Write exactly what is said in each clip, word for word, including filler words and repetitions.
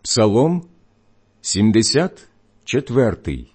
Псалом сімдесят четвертий.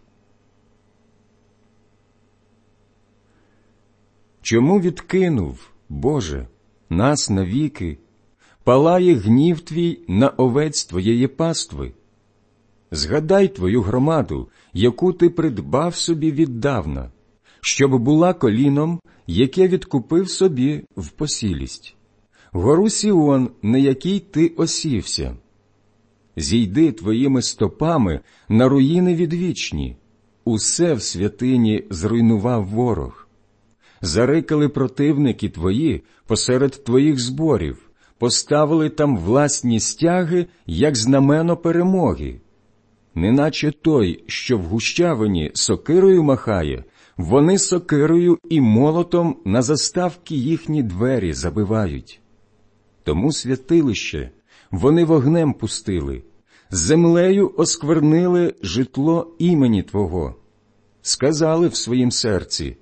Чому відкинув, Боже, нас навіки? Палає гнів Твій на овець Твоєї пастви. Згадай Твою громаду, яку Ти придбав собі віддавна, щоб була коліном, яке відкупив собі в посілість, гору Сіон, на якій Ти осівся. Зійди Твоїми стопами на руїни відвічні, усе в святині зруйнував ворог. Зарикали противники Твої посеред Твоїх зборів, поставили там власні стяги, як знамено перемоги. Неначе той, що в гущавині сокирою махає, вони сокирою і молотом на заставки їхні двері забивають. Тому святилище вони вогнем пустили, землею осквернили житло імені Твого. Сказали в своїм серці: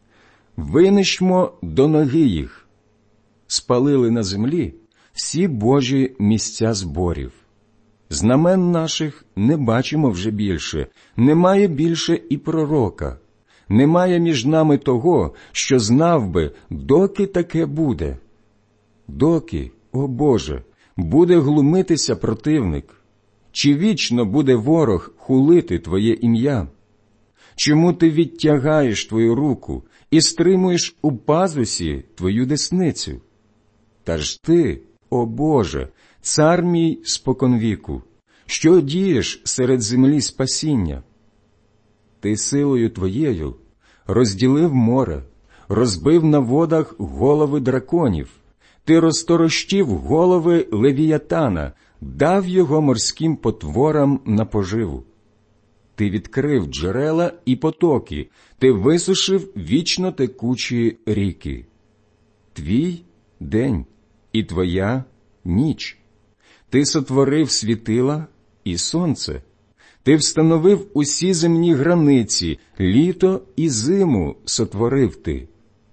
винищмо до ноги їх. Спалили на землі всі Божі місця зборів. Знамен наших не бачимо вже більше, немає більше і пророка. Немає між нами того, що знав би, доки таке буде. Доки, о Боже, буде глумитися противник? Чи вічно буде ворог хулити Твоє ім'я? Чому Ти відтягаєш Твою руку і стримуєш у пазусі Твою десницю? Та ж Ти, о Боже, цар мій споконвіку, що дієш серед землі спасіння? Ти силою Твоєю розділив море, розбив на водах голови драконів. Ти розторощив голови Левіятана, дав його морським потворам на поживу. Ти відкрив джерела і потоки, ти висушив вічно текучі ріки. Твій день і Твоя ніч. Ти сотворив світила і сонце. Ти встановив усі земні границі, літо і зиму сотворив ти.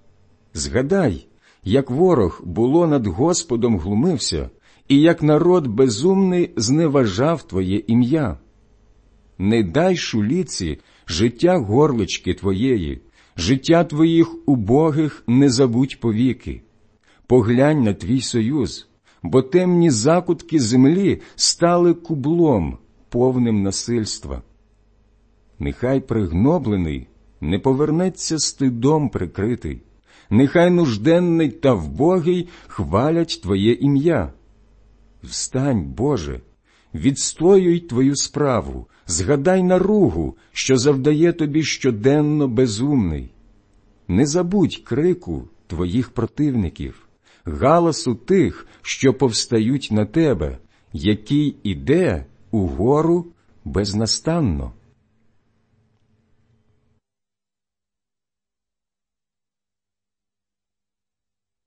Згадай, як ворог було над Господом глумився, і як народ безумний зневажав Твоє ім'я. Не дай шуліці життя горлички Твоєї, життя Твоїх убогих не забудь повіки. Поглянь на Твій союз, бо темні закутки землі стали кублом, повним насильства. Нехай пригноблений не повернеться стидом прикритий, нехай нужденний та вбогий хвалять Твоє ім'я. Встань, Боже, відстоюй Твою справу, згадай наругу, що завдає Тобі щоденно безумний. Не забудь крику Твоїх противників, галасу тих, що повстають на Тебе, який іде угору безнастанно.